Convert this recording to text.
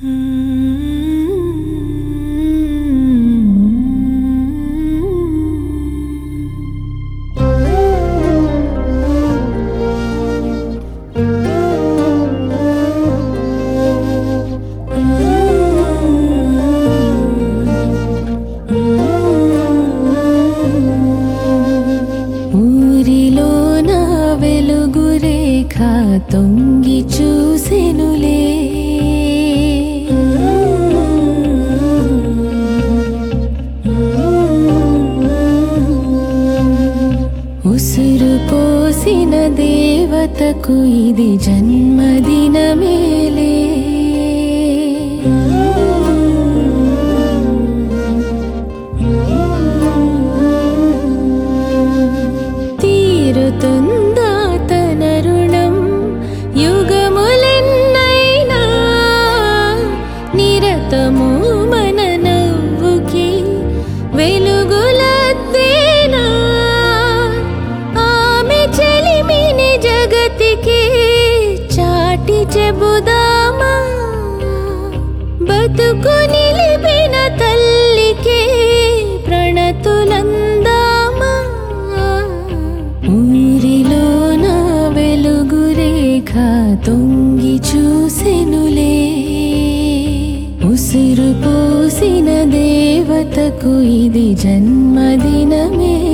తొంగి చూసెనులే ఉసురు పోసిన దేవతకు ఇది జన్మదినమేలే తీరుతుందా తన రుణం యుగములెన్నైనా నిరతము మన నవ్వుకి వెలుగులద్దేనా ఆమె చెలిమిని జగతికి చాటి చెబుదామా బతుకు నిలిపిన తల్లికి ప్రణతులందామా ఊరిలోన వెలుగురేఖ తొంగి చూసెనులే ఉసురు పోసిన దేవతకు ఇది జన్మదినమే